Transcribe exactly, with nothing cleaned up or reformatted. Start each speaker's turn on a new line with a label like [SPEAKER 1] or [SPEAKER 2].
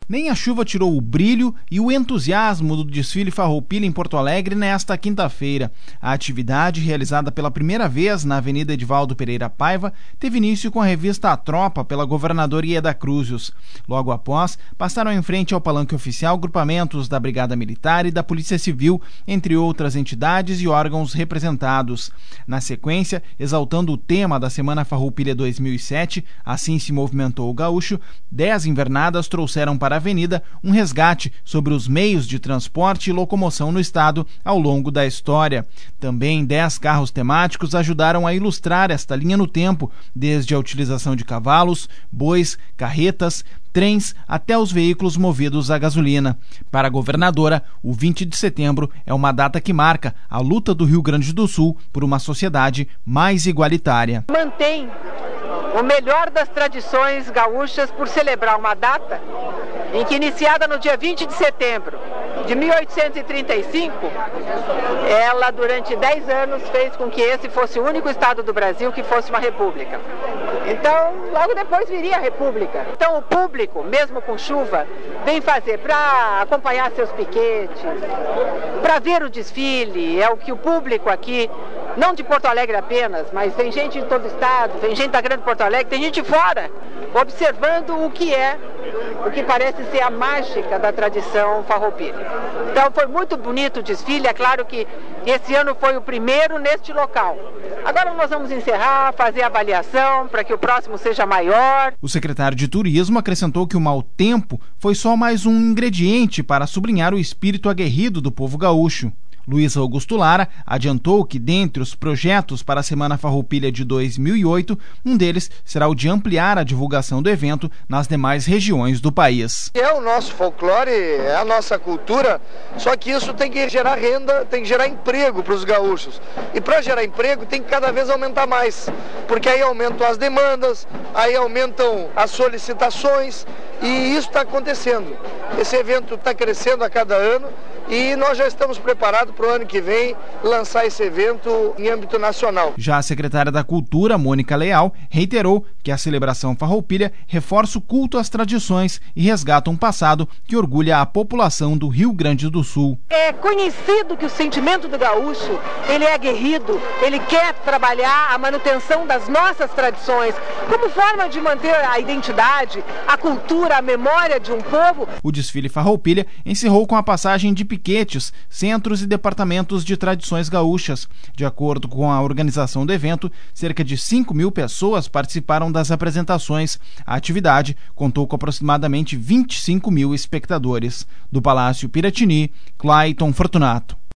[SPEAKER 1] Nem a chuva tirou o brilho e o entusiasmo do desfile Farroupilha em Porto Alegre nesta quinta-feira. A atividade, realizada pela primeira vez na Avenida Edivaldo Pereira Paiva, teve início com a revista A Tropa pela governadora Ieda Cruzius. Logo após, passaram em frente ao palanque oficial grupamentos da Brigada Militar e da Polícia Civil, entre outras entidades e órgãos representados. Na sequência, exaltando o tema da Semana Farroupilha dois mil e sete, Assim se movimentou o gaúcho, dez invernadas trouxeram para a avenida um resgate sobre os meios de transporte e locomoção no estado ao longo da história. Também dez carros temáticos ajudaram a ilustrar esta linha no tempo, desde a utilização de cavalos, bois, carretas, trens até os veículos movidos a gasolina. Para a governadora, o vinte de setembro é uma data que marca a luta do Rio Grande do Sul por uma sociedade mais igualitária.
[SPEAKER 2] Mantém o melhor das tradições gaúchas por celebrar uma data em que, iniciada no dia vinte de setembro de mil oitocentos e trinta e cinco, ela durante dez anos fez com que esse fosse o único estado do Brasil que fosse uma república. Então, logo depois viria a república. Então o público, mesmo com chuva, vem fazer para acompanhar seus piquetes, para ver o desfile. É o que o público aqui, não de Porto Alegre apenas, mas tem gente de todo o estado, tem gente da Grande Porto Alegre, tem gente fora, observando o que é, o que parece ser a mágica da tradição farroupilha. Então foi muito bonito o desfile, é claro que esse ano foi o primeiro neste local. Agora nós vamos encerrar, fazer a avaliação para que o próximo seja maior.
[SPEAKER 1] O secretário de Turismo acrescentou que o mau tempo foi só mais um ingrediente para sublinhar o espírito aguerrido do povo gaúcho. Luiz Augusto Lara adiantou que, dentre os projetos para a Semana Farroupilha de dois mil e oito, um deles será o de ampliar a divulgação do evento nas demais regiões do país.
[SPEAKER 3] É o nosso folclore, é a nossa cultura, só que isso tem que gerar renda, tem que gerar emprego para os gaúchos. E para gerar emprego tem que cada vez aumentar mais, porque aí aumentam as demandas, aí aumentam as solicitações, e isso está acontecendo. Esse evento está crescendo a cada ano e nós já estamos preparados para o ano que vem lançar esse evento em âmbito nacional.
[SPEAKER 1] Já a secretária da Cultura, Mônica Leal, reiterou que a celebração Farroupilha reforça o culto às tradições e resgata um passado que orgulha a população do Rio Grande do Sul.
[SPEAKER 2] É conhecido que o sentimento do gaúcho, ele é aguerrido, ele quer trabalhar a manutenção das nossas tradições como forma de manter a identidade, a cultura, a memória de um povo.
[SPEAKER 1] O desfile Farroupilha encerrou com a passagem de piquetes, centros e departamentos de tradições gaúchas. De acordo com a organização do evento, cerca de cinco mil pessoas participaram das apresentações. A atividade contou com aproximadamente vinte e cinco mil espectadores. Do Palácio Piratini, Clayton Fortunato.